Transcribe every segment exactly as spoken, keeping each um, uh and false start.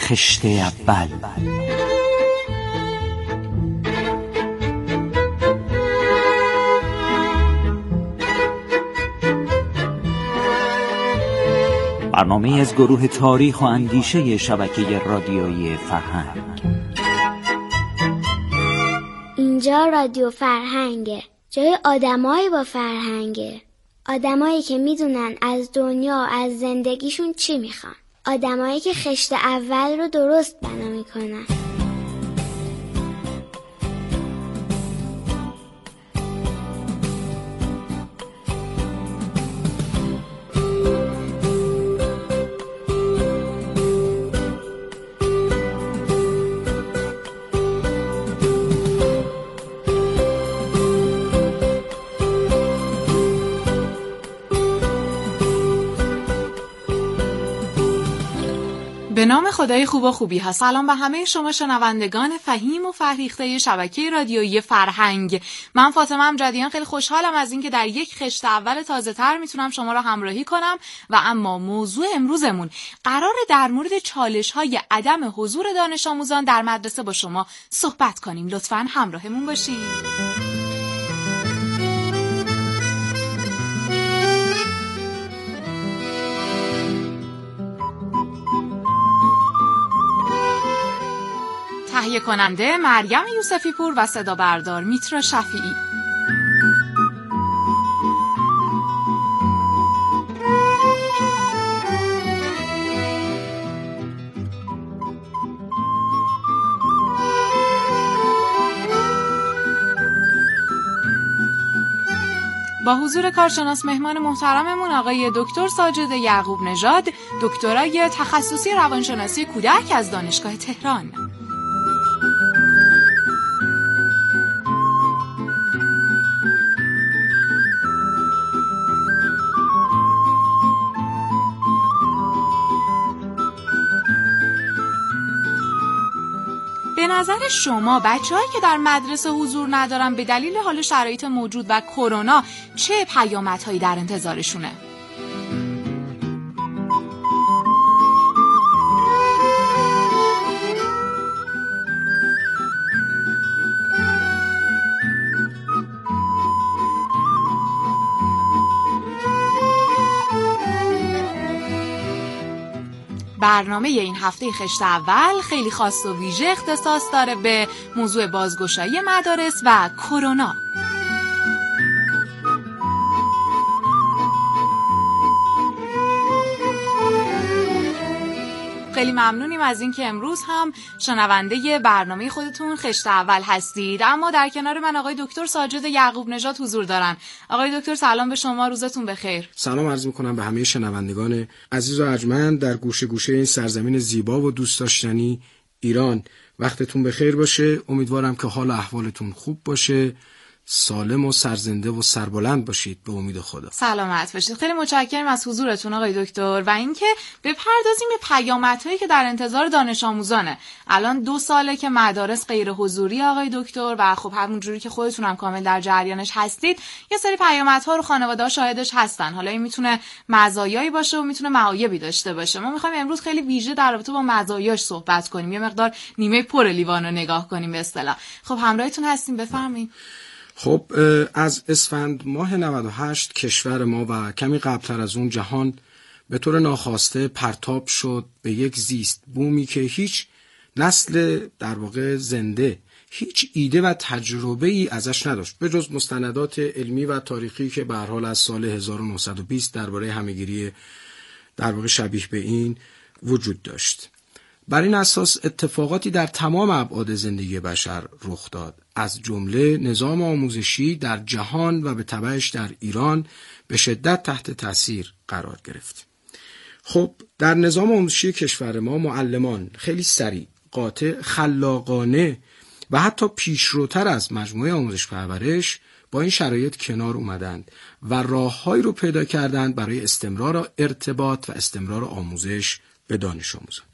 خشت اول. برنامه از گروه تاریخ و اندیشه شبکه رادیویی فرهنگ. اینجا رادیو فرهنگه، جای آدمایی با فرهنگه، آدمایی که میدونن از دنیا، از زندگیشون چی میخوان، آدمایی که خشت اول رو درست بنا میکنن. به نام خدای خوب و خوبی ها. سلام به همه شما شنوندگان فهیم و فرهیخته شبکه رادیویی فرهنگ. من فاطمه امجدیان خیلی خوشحالم از اینکه در یک خشت اول تازه تر میتونم شما را همراهی کنم و اما موضوع امروزمون قراره در مورد چالش های عدم حضور دانش آموزان در مدرسه با شما صحبت کنیم. لطفاً همراهمون باشید. تهیه کننده مریم یوسفی پور و صدا بردار میترا شفیعی. با حضور کارشناس مهمان محترممون آقای دکتر ساجد یعقوب نژاد، دکترای تخصصی روانشناسی کودک از دانشگاه تهران. به نظر شما بچه‌هایی که در مدرسه حضور ندارن به دلیل حال شرایط موجود و کرونا چه پیامدهایی در انتظارشونه؟ برنامه این هفته خشت اول خیلی خاص و ویژه اختصاص داره به موضوع بازگشایی مدارس و کرونا. خیلی ممنونیم از اینکه امروز هم شنونده برنامه خودتون خشت اول هستید. اما در کنار من آقای دکتر ساجد یعقوب نژاد حضور دارن. آقای دکتر سلام به شما، روزتون بخیر. سلام عرض میکنم به همه شنوندگان عزیز و ارجمند در گوشه گوشه این سرزمین زیبا و دوست داشتنی ایران. وقتتون بخیر باشه. امیدوارم که حال احوالتون خوب باشه، سالم و سرزنده و سربلند باشید به امید خدا. سلامت باشید. خیلی متشکرم از حضورتون آقای دکتر و اینکه بپردازیم به پیامدهایی که در انتظار دانش آموزانه. الان دو ساله که مدارس غیر حضوری آقای دکتر و خب همونجوری که خودتون هم کامل در جریانش هستید یه سری پیامدها رو خانواده‌ها شاهدش هستن. حالا این میتونه مزایایی باشه و میتونه معایبی داشته باشه. ما می‌خوایم امروز خیلی ویژه در رابطه با مزایاش صحبت کنیم، یه مقدار نیمه پر لیوان رو نگاه کنیم به اصطلاح. خب همراهتون هستیم، بفرمایید. خب از اسفند ماه نود و هشت کشور ما و کمی قبلتر از اون جهان به طور ناخواسته پرتاب شد به یک زیست بومی که هیچ نسل در واقع زنده هیچ ایده و تجربه ای ازش نداشت به جز مستندات علمی و تاریخی که به هر حال از سال هزار و نهصد و بیست درباره همهگیری در واقع شبیه به این وجود داشت. بر این اساس اتفاقاتی در تمام ابعاد زندگی بشر رخ داد، از جمله نظام آموزشی در جهان و به تبعش در ایران به شدت تحت تاثیر قرار گرفت. خب در نظام آموزشی کشور ما معلمان خیلی سریع، قاطع، خلاقانه و حتی پیشروتر از مجموعه آموزش پرورش با این شرایط کنار اومدند و راههایی رو پیدا کردند برای استمرار ارتباط و استمرار آموزش به دانش آموزان.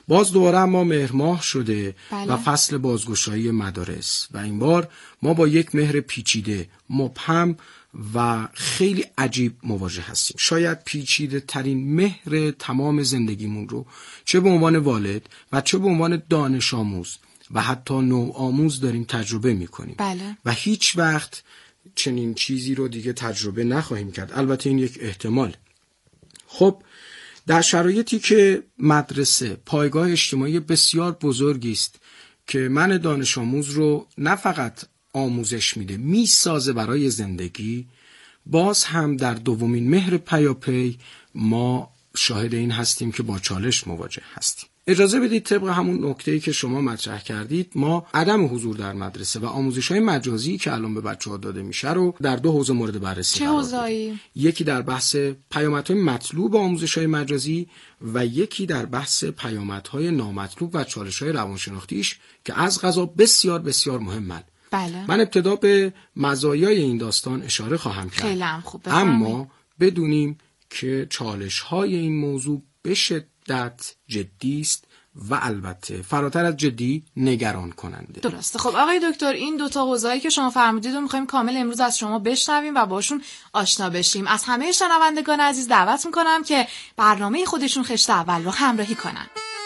باز دوباره ما مهر ماه شده بله. و فصل بازگشایی مدارس و این بار ما با یک مهر پیچیده، مبهم و خیلی عجیب مواجه هستیم. شاید پیچیده ترین مهر تمام زندگیمون رو چه به عنوان والد و چه به عنوان دانش آموز و حتی نوع آموز داریم تجربه میکنیم. بله. و هیچ وقت چنین چیزی رو دیگه تجربه نخواهیم کرد. البته این یک احتمال. خب در شرایطی که مدرسه پایگاه اجتماعی بسیار بزرگی است که من دانش آموز رو نه فقط آموزش میده، میسازه برای زندگی، باز هم در دومین مهر پیاپی ما شاهد این هستیم که با چالش مواجه هستیم. اجازه بدید طبق همون نکته‌ای که شما مطرح کردید ما عدم حضور در مدرسه و آموزش‌های مجازی که الان به بچه‌ها داده میشه رو در دو حوزه مورد بررسی قرار دادیم. یکی در بحث پیامدهای مطلوب آموزش‌های مجازی و یکی در بحث پیامدهای نامطلوب و چالش‌های روانشناختیش که از قضا بسیار بسیار مهمن. بله. من ابتدا به مزایای این داستان اشاره خواهم کرد. خیلی هم خوب بفرمایید. اما بدونیم که چالش‌های این موضوع به شدت جدی است و البته فراتر از جدی نگران کننده. درسته. خب آقای دکتر، این دو تا حوزه‌ای که شما فرمودید رو می‌خوایم کامل امروز از شما بشنویم و باشون آشنا بشیم. از همه شنوندگان عزیز دعوت می‌کنم که برنامه خودشون خشت اول رو همراهی کنن.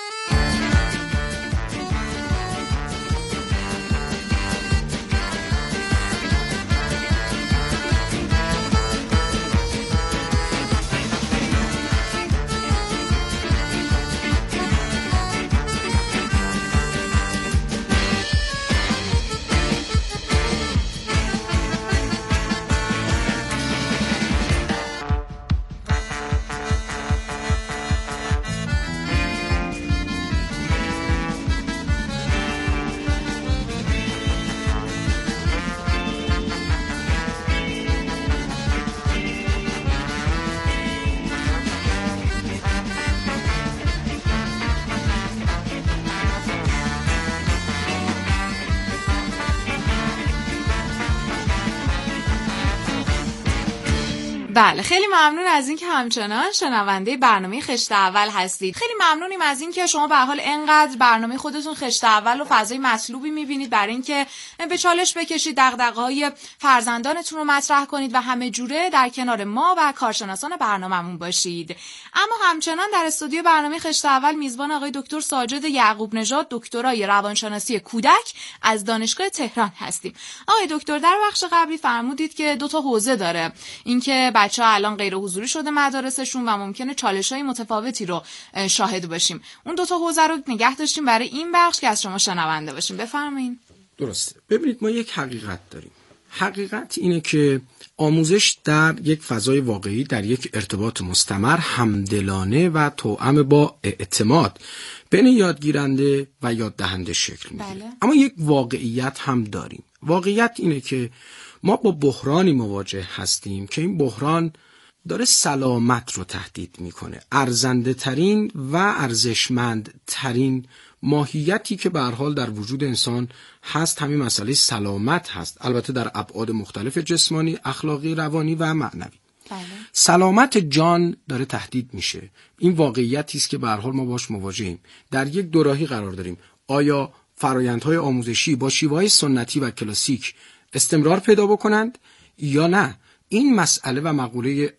بله، خیلی ممنون از اینکه همچنان شنونده برنامه خشت اول هستید. خیلی ممنونیم از اینکه شما به هر حال انقدر برنامه خودتون خشت اول و فضای مطلوبی می‌بینید برای اینکه به چالش بکشید، دغدغه‌های فرزندانتون رو مطرح کنید و همه جوره در کنار ما و کارشناسان برنامه‌مون باشید. اما همچنان در استودیو برنامه خشت اول میزبان آقای دکتر ساجد یعقوب نژاد، دکترای روانشناسی کودک از دانشگاه تهران هستیم. آقای دکتر، در بخش قبلی فرمودید که دو تا حوزه داره، اینکه بچه‌ها الان غیر حضوری شده مدارسشون و ممکنه چالش‌های متفاوتی رو شاهد باشیم. اون دو تا حوزه رو نگه داشتیم برای این بخش که از شما شنونده باشیم. بفرمایید. درسته. ببینید ما یک حقیقت داریم. حقیقت اینه که آموزش در یک فضای واقعی، در یک ارتباط مستمر، همدلانه و توأم با اعتماد بین یادگیرنده و یاد دهنده شکل میگیره. بله. اما یک واقعیت هم داریم. واقعیت اینه که ما با بحرانی مواجه هستیم که این بحران داره سلامت رو تهدید میکنه. ارزنده ترین و ارزشمند ترین ماهیتی که به هر حال در وجود انسان هست همین مسئله سلامت هست، البته در ابعاد مختلف جسمانی، اخلاقی، روانی و معنوی. بله. سلامت جان داره تهدید میشه. این واقعیتی است که به هر حال ما باش مواجهیم. در یک دوراهی قرار داریم. آیا فرآیندهای آموزشی با شیوه‌های سنتی و کلاسیک استمرار پیدا بکنند یا نه؟ این مسئله و مقوله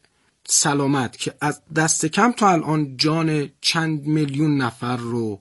سلامت که از دست کم تا الان جان چند میلیون نفر رو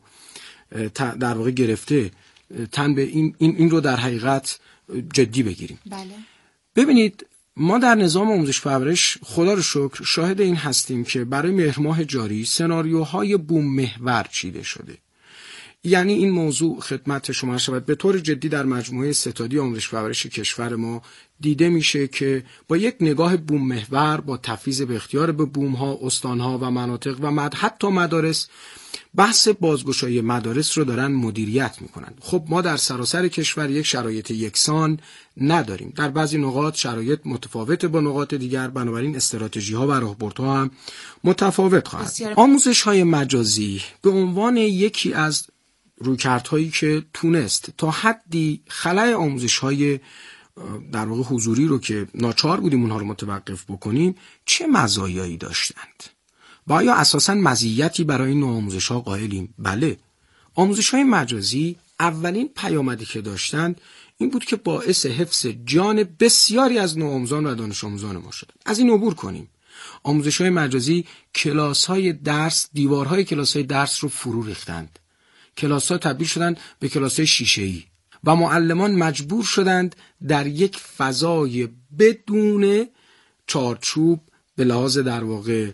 در واقع گرفته، تن به این این این رو در حقیقت جدی بگیریم. بله. ببینید ما در نظام آموزش پرورش خدا رو شکر شاهد این هستیم که برای مهر ماه جاری سناریوهای بوم محور چیده شده. یعنی این موضوع خدمت شما شود به طور جدی در مجموعه ستادی آموزش پرورش کشور ما دیده میشه که با یک نگاه بوم محور، با تفویض به اختیار به بوم ها، استان ها و مناطق و مد حتی مدارس، بحث بازگشایی مدارس رو دارن مدیریت میکنن. خب ما در سراسر کشور یک شرایط یکسان نداریم. در بعضی نقاط شرایط متفاوت با نقاط دیگر، بنابراین استراتژی ها و راهبردها هم متفاوت خواهد. آموزش های مجازی به عنوان یکی از رویکردهایی که تونست تا حدی خلأ آموزش‌های در واقع حضوری رو که ناچار بودیم اونها رو متوقف بکنیم، چه مزایایی داشتند؟ و آیا اساساً مزیتی برای این نوع آموزش‌ها قائلیم؟ بله، آموزش‌های مجازی اولین پیامدی که داشتند این بود که باعث حفظ جان بسیاری از نوآموزان و دانش آموزان ما شد. از این عبور کنیم. آموزش‌های مجازی کلاس‌های درس، دیوارهای کلاس‌های درس رو فرو ریختند. کلاس‌ها تبدیل شدند به کلاس‌های شیشه‌ای و معلمان مجبور شدند در یک فضای بدون چارچوب به لحاظ در واقع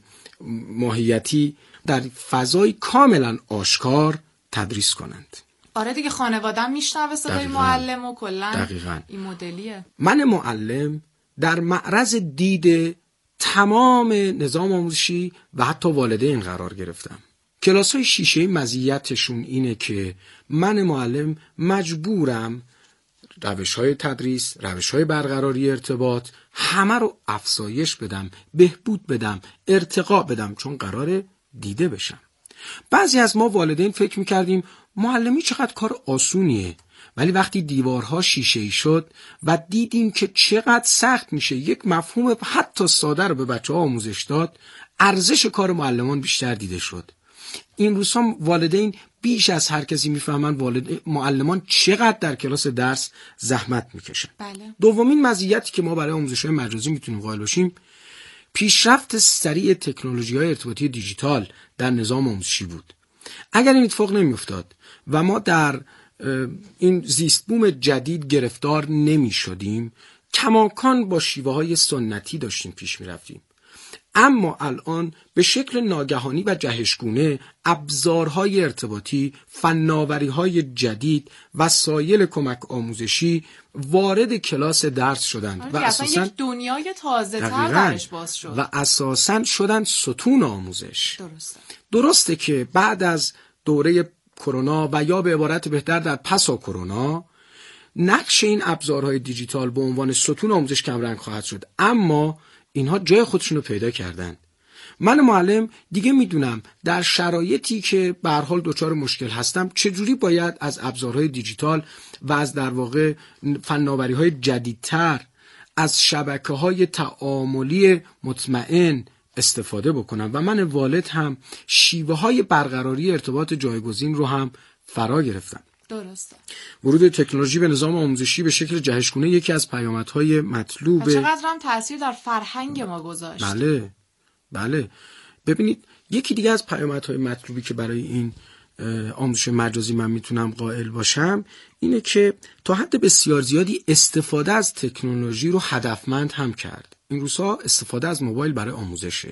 ماهیتی در فضای کاملا آشکار تدریس کنند. آره دیگه، خانواده هم میشنوه صدای معلم و کلا دقیقاً این مدلیه. من معلم در معرض دید تمام نظام آموزشی و حتی والدین قرار گرفتم. کلاس‌های شیشه‌ای مزیتشون اینه که من معلم مجبورم روش‌های تدریس، روش‌های برقراری ارتباط همه رو افزایش بدم، بهبود بدم، ارتقا بدم، چون قراره دیده بشم. بعضی از ما والدین فکر می‌کردیم معلمی چقدر کار آسونیه، ولی وقتی دیوارها شیشه‌ای شد و دیدیم که چقدر سخت میشه یک مفهوم حتی ساده رو به بچه‌ها آموزش داد، ارزش کار معلمان بیشتر دیده شد. این روزها والدین بیش از هر کسی میفهمن والد معلمان چقدر در کلاس درس زحمت میکشن. بله. دومین مزیتی که ما برای آموزش‌های مجازی میتونیم قائل باشیم پیشرفت سریع تکنولوژی‌های ارتباطی دیجیتال در نظام آموزشی بود. اگر این اتفاق نمیافتاد و ما در این زیست بوم جدید گرفتار نمی شدیم، کماکان با شیوه های سنتی داشتیم پیش می رفتیم. اما الان به شکل ناگهانی و جهشگونه ابزارهای ارتباطی، فناوری‌های جدید، وسایل کمک آموزشی وارد کلاس درس شدند و اساساً یک دنیای تازه‌تر درش باز شد و اساساً شدند ستون آموزش. درسته. درسته که بعد از دوره کرونا و یا به عبارت بهتر در پسا کرونا نقش این ابزارهای دیجیتال به عنوان ستون آموزش کمرنگ خواهد شد، اما اینها جای خودشون رو پیدا کردن. من معلم دیگه میدونم در شرایطی که به هر حال دچار مشکل هستم چجوری باید از ابزارهای دیجیتال و از در واقع فناوری‌های جدیدتر، از شبکه‌های تعاملی مطمئن استفاده بکنم و من والد هم شیوه‌های برقراری ارتباط جایگزین رو هم فرا گرفتم. درسته. ورود تکنولوژی به نظام آموزشی به شکل جهشگونه یکی از پیامدهای مطلوبه. چقدر هم تاثیر در فرهنگ ما گذاشت. بله بله. ببینید یکی دیگه از پیامدهای مطلوبی که برای این آموزش مجازی من میتونم قائل باشم اینه که تا حد بسیار زیادی استفاده از تکنولوژی رو هدفمند هم کرد. این روزها استفاده از موبایل برای آموزشه.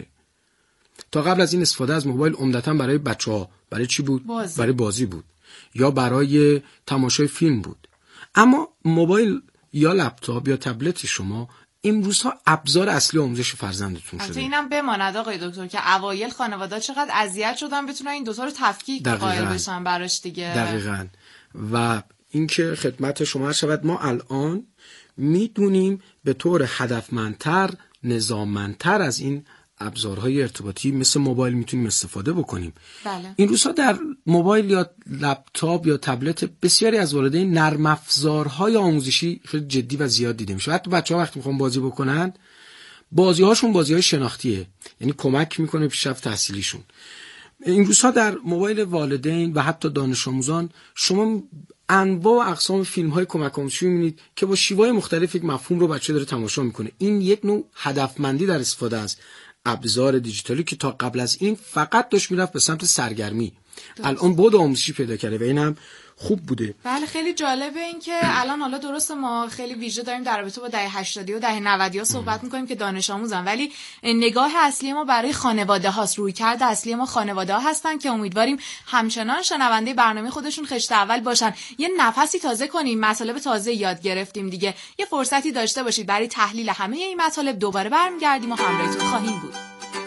تا قبل از این استفاده از موبایل عمدتاً برای بچه‌ها برای چی بود؟ بازی. برای بازی بود یا برای تماشای فیلم بود. اما موبایل یا لپتاپ یا تبلت شما امروزها ابزار اصلی آموزش فرزندتون شده. البته اینم بماند آقای دکتر که اوایل خانواده چقدر اذیت شدن بتونن این دوتا رو تفکیک قائل بشن براش دیگه. دقیقاً. و اینکه خدمت شما شود ما الان میدونیم به طور هدفمندتر، نظاممندتر از این ابزارهای ارتباطی مثل موبایل میتونیم استفاده بکنیم. بله. این روزها در موبایل یا لپتاپ یا تبلت بسیاری از والدین نرم افزارهای آموزشی خیلی جدی و زیاد دیده میشه. حتی بچه‌ها وقتی میخوان بازی بکنن بازی‌هاشون بازی‌های شناختیه، یعنی کمک میکنه پیشرفت تحصیلیشون. این روزها در موبایل والدین و حتی دانش آموزان شما انواع و اقسام فیلم‌های کمک آموزشی می‌بینید که با شیوه‌های مختلف یک مفهوم رو بچه داره تماشا میکنه. این یک نوع هدفمندی در استفاده از ابزار دیجیتالی که تا قبل از این فقط داشت میرفت به سمت سرگرمی، الان بعد آموزشی پیدا کرده و این هم خوب بوده. بله خیلی جالبه این که الان حالا درسته ما خیلی ویژه داریم در رابطه با دهه هشتادی و دهه نودی ها صحبت میکنیم که دانش آموزن، ولی نگاه اصلی ما برای خانواده هاست، روی کرده اصلی ما خانواده ها هستن که امیدواریم همچنان شنونده برنامه خودشون خشت اول باشن. یه نفسی تازه کنیم، مطالب تازه یاد گرفتیم دیگه، یه فرصتی داشته باشید برای تحلیل همه این مطالب. دوباره برمیگردیم و همراهتون خواهیم بود.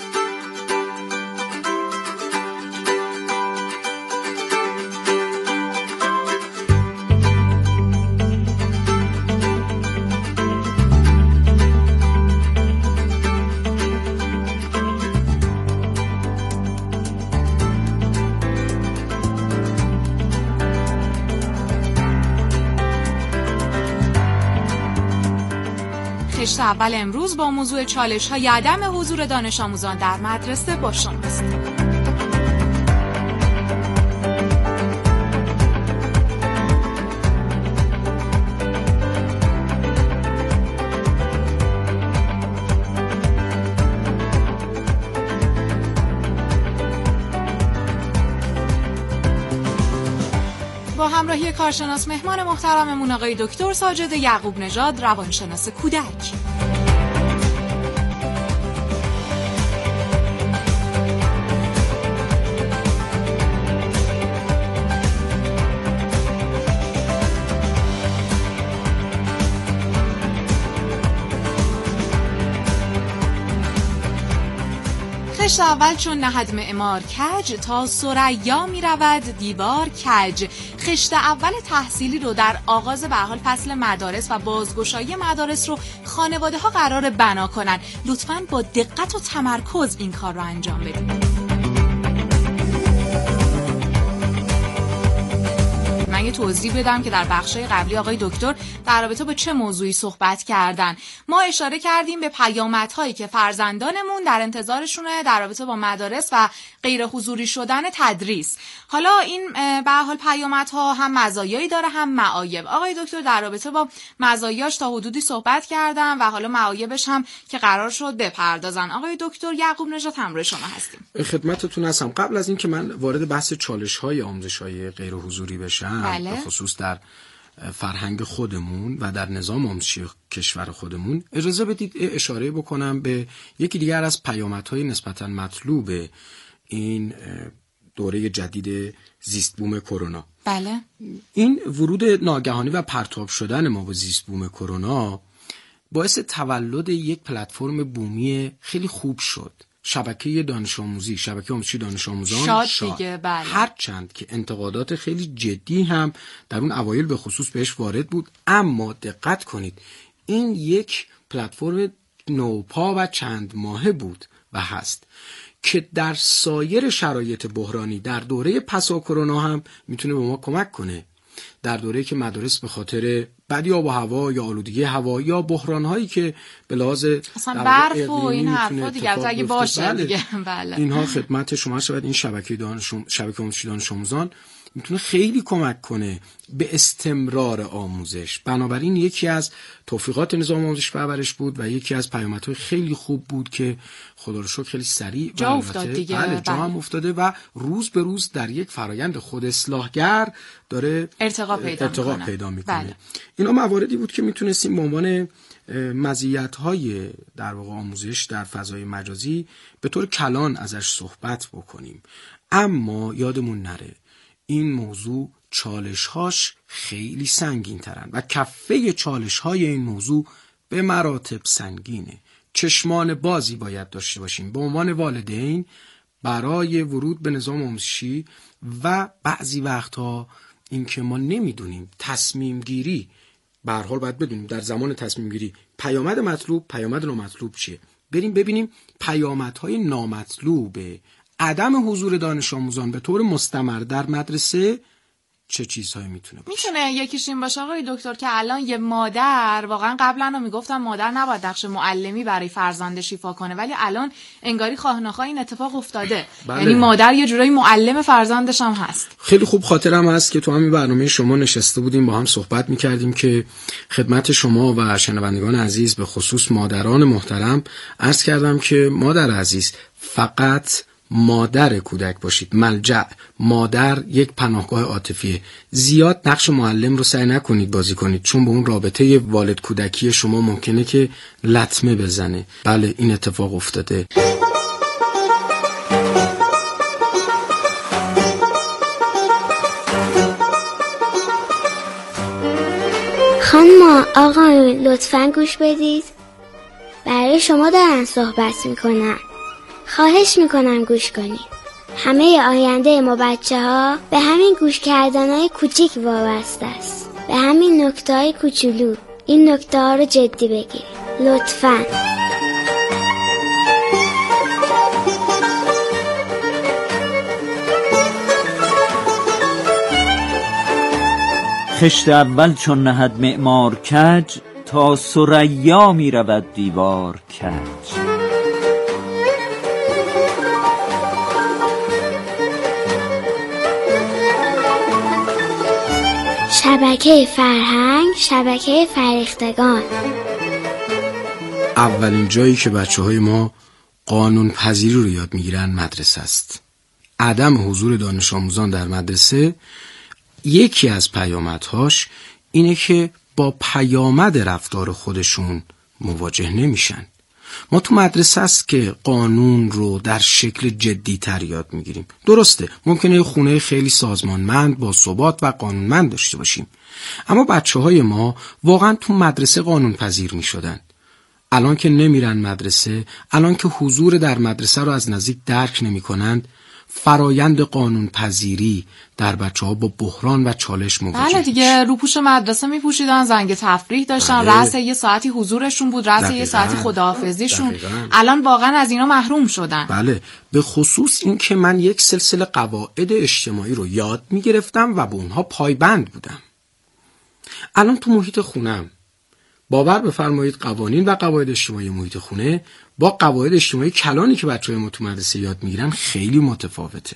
خشت اول امروز با موضوع چالش‌های عدم حضور دانش آموزان در مدرسه با شماست. همراهی کارشناس مهمان محترممون آقای دکتر ساجد یعقوب نژاد، روانشناس کودک. خشت اول چون نهد معمار کج، تا ثریا می رود دیوار کج. خشت اول تحصیلی رو در آغاز به حال فصل مدارس و بازگشایی مدارس رو خانواده ها قرار بنا کنن. لطفاً با دقت و تمرکز این کار رو انجام بدید. من یه توضیح بدم که در بخشای قبلی آقای دکتر در رابطه با چه موضوعی صحبت کردن. ما اشاره کردیم به پیامدهایی که فرزندانمون در انتظارشونه در رابطه با مدارس و غیر حضوری شدن تدریس. حالا این به هر حال پیامدها هم مزایایی داره هم معایب. آقای دکتر در رابطه با مزایاش تا حدودی صحبت کردن و حالا معایبش هم که قرار شد بپردازن. آقای دکتر یعقوب نژاد همراه شما هستیم. خدمتتون هستم. قبل از این که من وارد بحث چالش‌های آموزش‌های غیر حضوری بشم، بله. به خصوص در فرهنگ خودمون و در نظام آموزشی کشور خودمون، اجازه بدید اشاره بکنم به یکی دیگر از پیامدهای نسبتاً مطلوب این دوره جدید زیست بوم کرونا. بله. این ورود ناگهانی و پرتاب شدن ما به زیست بوم کرونا باعث تولد یک پلتفرم بومی خیلی خوب شد. شبکه دانش آموزی، شبکه آموزشی دانش آموزان شاد, شاد. دیگه بله. هرچند که انتقادات خیلی جدی هم در اون اوایل به خصوص بهش وارد بود، اما دقت کنید این یک پلتفرم نوپا و چند ماهه بود و هست که در سایر شرایط بحرانی در دوره پسا کرونا هم میتونه به ما کمک کنه. در دوره‌ای که مدارس به خاطر بدی آب و هوا یا آلودگی هوا یا بحران‌هایی که به لحاظ اصلا برف و این حرفا دیگه اگه باشه دیگه بله. اینها خدمت شما شود. این شبکه دانش شبکه آموزشی دانش آموزان میتونه خیلی کمک کنه به استمرار آموزش. بنابراین یکی از توفیقات نظام آموزش پرورش بود و یکی از پیامدهای خیلی خوب بود که خدا رو شکر خیلی سریع جا افتاد دیگه. بله جا هم افتاده و روز به روز در یک فرایند خود اصلاحگر داره ارتقا پیدا ارتقا میکنه, پیدا میکنه. بله. اینا مواردی بود که میتونستیم به عنوان مزیت‌های در واقع آموزش در فضای مجازی به طور کلان ازش صحبت بکنیم. اما یادمون نره این موضوع چالش‌هاش خیلی سنگین ترن و کفه چالش‌های این موضوع به مراتب سنگینه. چشمان بازی باید داشته باشیم به عنوان والدین برای ورود به نظام آموزشی و بعضی وقتها این که ما نمیدونیم تصمیم گیری، به هر حال باید بدونیم در زمان تصمیم گیری پیامد مطلوب پیامد نامطلوب چیه. بریم ببینیم پیامدهای نامطلوب عدم حضور دانش آموزان به طور مستمر در مدرسه چه چیزهایی میتونه باشه. میتونه یکیش این باشه آقای دکتر که الان یه مادر، واقعا قبلا هم میگفتم مادر نباید نقش معلمی برای فرزندش ایفا کنه، ولی الان انگاری خواه نخواه این اتفاق افتاده. بله. یعنی مادر یه جورایی معلم فرزندش هم هست. خیلی خوب خاطرم هست که تو همین برنامه شما نشسته بودیم با هم صحبت میکردیم که خدمت شما و شنوندگان عزیز به خصوص مادران محترم عرض کردم که مادر عزیز فقط مادر کودک باشید، ملجأ، مادر یک پناهگاه عاطفیه. زیاد نقش معلم رو سعی نکنید بازی کنید، چون به اون رابطه والد کودکی شما ممکنه که لطمه بزنه. بله این اتفاق افتاده. خانم آقایون لطفاً گوش بدید، برای شما دارن صحبت میکنن، خواهش میکنم گوش کنید. همه آینده ما بچه ها به همین گوش کردن های کوچیک وابسته است، به همین نکته های کوچولو. این نکته ها رو جدی بگیرید لطفاً. خشت اول چون نهد معمار کج، تا ثریا می رود دیوار کج. شبکه فرهنگ، شبکه فرهیختگان. اولین جایی که بچه های ما قانون پذیری رو یاد میگیرن مدرسه است. عدم حضور دانش آموزان در مدرسه یکی از پیامدهاش اینه که با پیامد رفتار خودشون مواجه نمیشن. ما تو مدرسه است که قانون رو در شکل جدی تر یاد میگیریم. درسته ممکنه یه خونه خیلی سازمانمند با ثبات و قانونمند داشته باشیم، اما بچه های ما واقعا تو مدرسه قانون پذیر میشدن. الان که نمیرن مدرسه، الان که حضور در مدرسه رو از نزدیک درک نمی کنند، فرایند قانون پذیری در بچه ها با بحران و چالش مواجه میشه. بله دیگه، روپوش مدرسه میپوشیدن، زنگ تفریح داشتن، بله. رأس یه ساعتی حضورشون بود، رأس یه ساعتی خداحافظیشون. دقیقاً. الان واقعا از اینا محروم شدن. بله، به خصوص این که من یک سلسله قواعد اجتماعی رو یاد میگرفتم و به اونها پایبند بودم. الان تو محیط خونم باور بفرمایید قوانین و قواعد اجتماعی محیط خونه با قواعد اجتماعی کلانی که بچه‌های ما تو مدرسه یاد میگیرن خیلی متفاوته.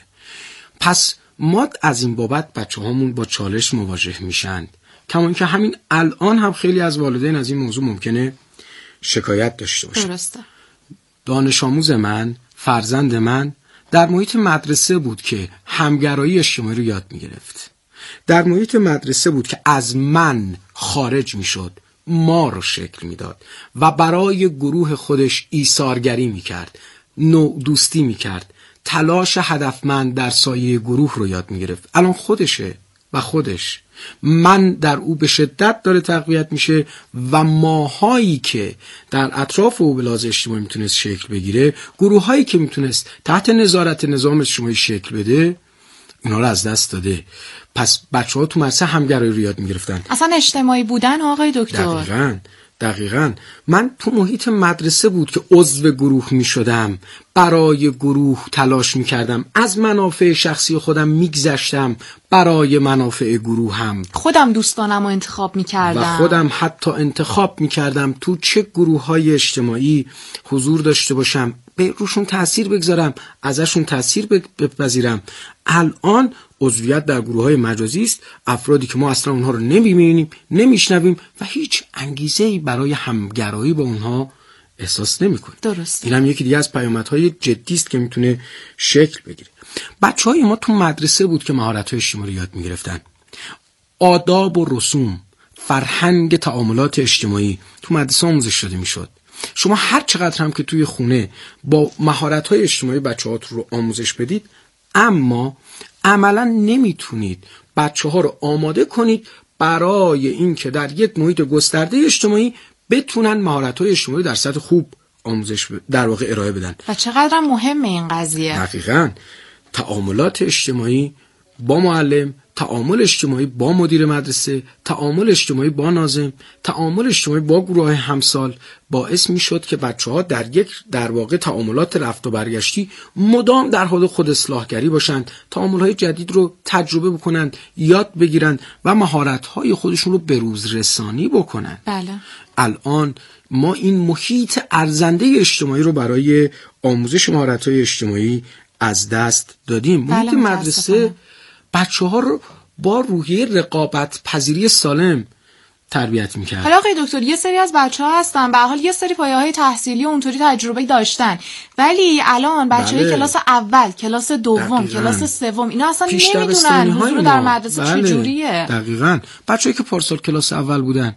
پس ما از این بابت بچه‌هامون با چالش مواجه میشن، کما اینکه همین الان هم خیلی از والدین از این موضوع ممکنه شکایت داشته باشن. درسته. دانش آموز من، فرزند من در محیط مدرسه بود که همگرایی اجتماعی رو یاد میگرفت. در محیط مدرسه بود که از من خارج میشد، ما رو شکل میداد و برای گروه خودش ایثارگری میکرد، نوع دوستی میکرد، تلاش هدفمند در سایه گروه رو یاد میگرفت. الان خودشه و خودش من در او به شدت داره تقویت میشه و ماهایی که در اطراف او به لحاظ اجتماعی میتونست شکل بگیره، گروه هایی که میتونست تحت نظارت نظام اجتماعی شکل بده، اینا رو از دست داده. پس بچه ها تو مدرسه همگرایی رو یاد میگرفتن. اصلا اجتماعی بودن آقای دکتر. دقیقاً دقیقاً من تو محیط مدرسه بود که عضو گروه می شدم، برای گروه تلاش می کردم، از منافع شخصی خودم می گذشتم برای منافع گروه هم، خودم دوستانم رو انتخاب می کردم و خودم حتی انتخاب می کردم تو چه گروه های اجتماعی حضور داشته باشم، به روشون تأثیر بگذارم، ازشون تأثیر بپذیرم. الان عضویت در گروه های مجازی است، افرادی که ما اصلا اونها رو نمی‌بینیم، نمی‌شنویم و هیچ انگیزه‌ای برای همگرایی با اونها احساس نمی‌کنیم. درسته. این هم یکی دیگه از پیامدهای جدی است که میتونه شکل بگیره. بچه‌های ما تو مدرسه بود که مهارت‌های اجتماعی یاد می‌گرفتن. آداب و رسوم، فرهنگ تعاملات اجتماعی تو مدرسه آموزش داده می‌شد. شما هر چقدر هم که توی خونه با مهارت‌های اجتماعی بچه‌هاتون رو آموزش بدید، اما عملا نمیتونید بچه ها رو آماده کنید برای اینکه در یک محیط گسترده اجتماعی بتونن مهارت‌های اجتماعی در سطح خوب آموزش در واقع ارائه بدن. و چقدر مهمه این قضیه. دقیقاً تعاملات اجتماعی با معلم، تعامل اجتماعی با مدیر مدرسه، تعامل اجتماعی با ناظم، تعامل اجتماعی با گروه همسال باعث می شد که بچه ها در یک در واقع تعاملات رفت و برگشتی مدام در حال خود اصلاحگری باشند، تعامل های جدید رو تجربه بکنند، یاد بگیرند و مهارت های خودشون رو به روز رسانی بکنند. بله. الان ما این محیط ارزنده اجتماعی رو برای آموزش مهارت های اجتماعی از دست دادیم. محیط بله مدرسه بچه ها رو با روحیه رقابت پذیری سالم تربیت میکرد. حالا آقای دکتر یه سری از بچه‌ها هستن به هر حال یه سری پایه‌های تحصیلی اونطوری تجربه داشتن، ولی الان بچه‌های بله. کلاس اول، کلاس دوم، دقیقاً. کلاس سوم اینا اصلا پیش نمیدونن حضور در ما. مدرسه بله. چجوریه. دقیقاً بچه‌ای که پارسال کلاس اول بودن،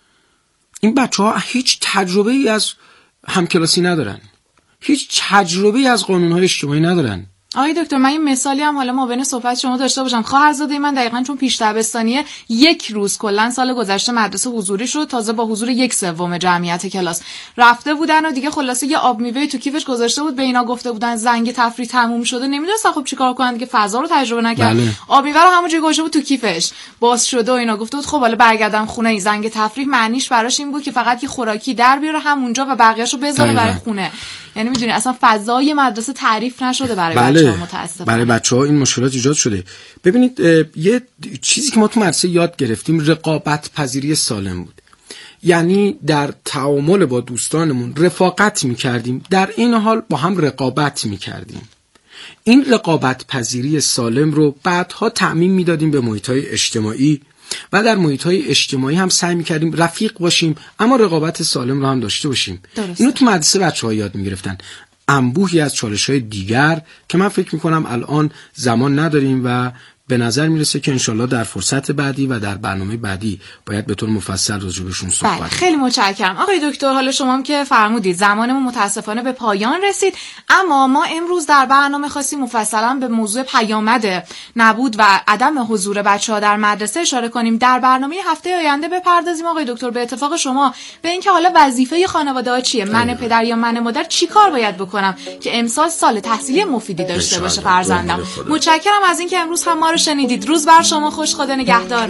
این بچه‌ها هیچ تجربه‌ای از همکلاسی ندارن، هیچ تجربه‌ای از قانون‌های اجتماعی ندارن. آقای دکتر من این مثالی هم حالا ما بین صحبت شما داشته باشم. خواهرزاده من دقیقاً چون پیش دبستانیه یک روز کلا سال گذشته مدرسه حضوری شد، تازه با حضور یک سوم جمعیت کلاس رفته بودن و دیگه خلاصه یه آب میوه تو کیفش گذاشته بود، به اینا گفته بودن زنگ تفریح تموم شده، نمیدونستن خب چیکار کنن دیگه، فضا رو تجربه نکرد. بله. آب میوه رو همونجوری گذاشته بود تو کیفش، باز شده و اینا گفته بود خب حالا برگردم خونه. این زنگ تفریح معنیش براش این بود که فقط یه خوراکی در بیاره همونجا و بقیه‌شو بذاره برای خونه. یعنی میدونی اصلا فضای مدرسه تعریف نشده برای بله. بچه‌ها. متأسفانه برای بچه‌ها این مشکلات ایجاد شده. ببینید یه چیزی که ما تو مدرسه یاد گرفتیم رقابت پذیری سالم بود. یعنی در تعامل با دوستانمون رفاقت می‌کردیم، در این حال با هم رقابت می‌کردیم. این رقابت پذیری سالم رو بعدها تعمیم میدادیم به محیط‌های اجتماعی و در محیط‌های اجتماعی هم سعی می‌کردیم رفیق باشیم اما رقابت سالم رو هم داشته باشیم. درسته. اینو تو مدرسه بچه‌ها یاد می‌گرفتن. انبوهی از چالش‌های دیگر که من فکر می‌کنم الان زمان نداریم و به نظر میرسه که انشالله در فرصت بعدی و در برنامه بعدی باید به طور مفصل راجع بهشون صحبت کنیم. خیلی متشکرم آقای دکتر. حالا شما هم که فرمودید زمانمون متاسفانه به پایان رسید، اما ما امروز در برنامه خاصی مفصلا به موضوع پیامد نبود و عدم حضور بچه‌ها در مدرسه اشاره کنیم. در برنامه هفته آینده بپردازیم آقای دکتر به اتفاق شما به اینکه حالا وظیفه خانواده‌ها چیه، من پدر یا من مادر چی کار باید بکنم که امسال سال تحصیلی مفیدی داشته باشه فرزندم. متشکرم از اینکه امروز هم ما رو شنیدید. روز بر شما خوش. خدا نگهدار.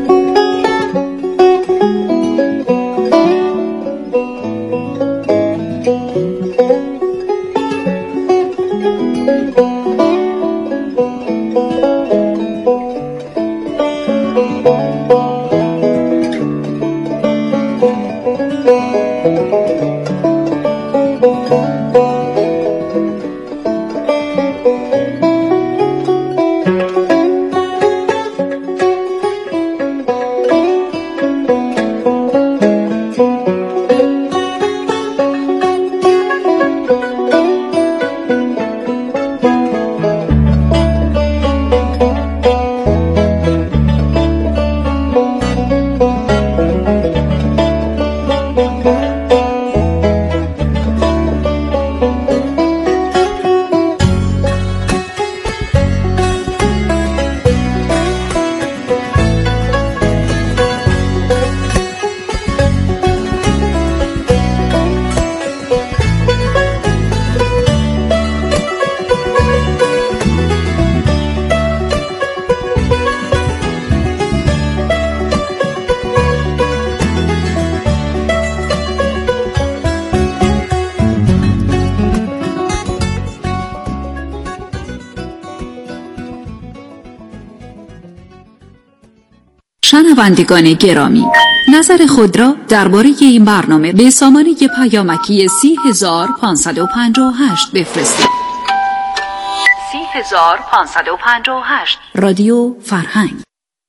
شنوندگان گرامی، نظر خود را درباره این برنامه به سامانه پیامکی سی هزار پانصد و پنجاه و هشت بفرستید. سی هزار پانصد و پنجاه و هشت رادیو فرهنگ.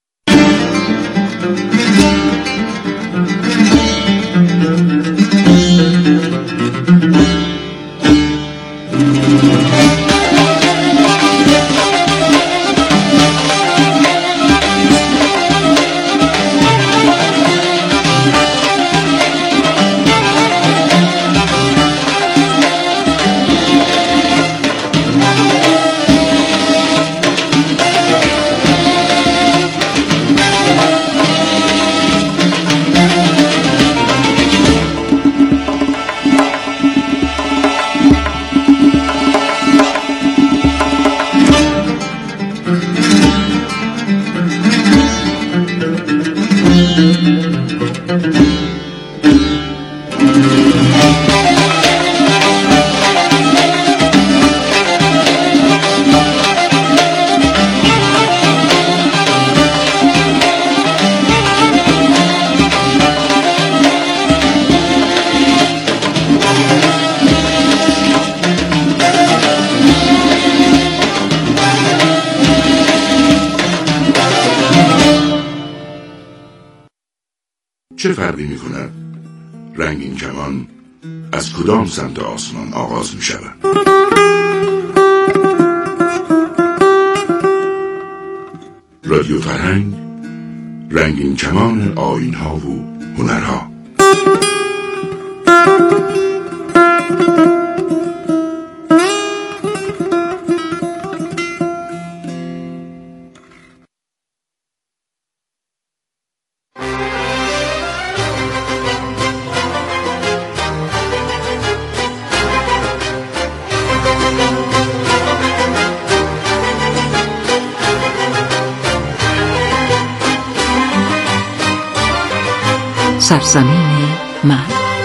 چه فرقی می کند رنگین کمان از کدام سمت آسمان آغاز می شود؟ رادیو فرهنگ، رنگین کمان آیین‌ها و هنرها. سرزمین من.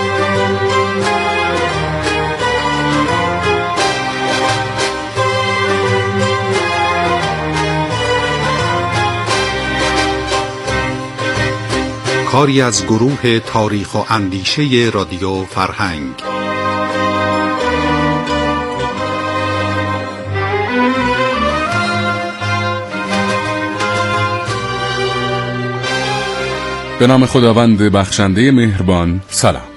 کاری از گروه تاریخ و اندیشه رادیو فرهنگ. به نام خداوند بخشنده مهربان. سلام.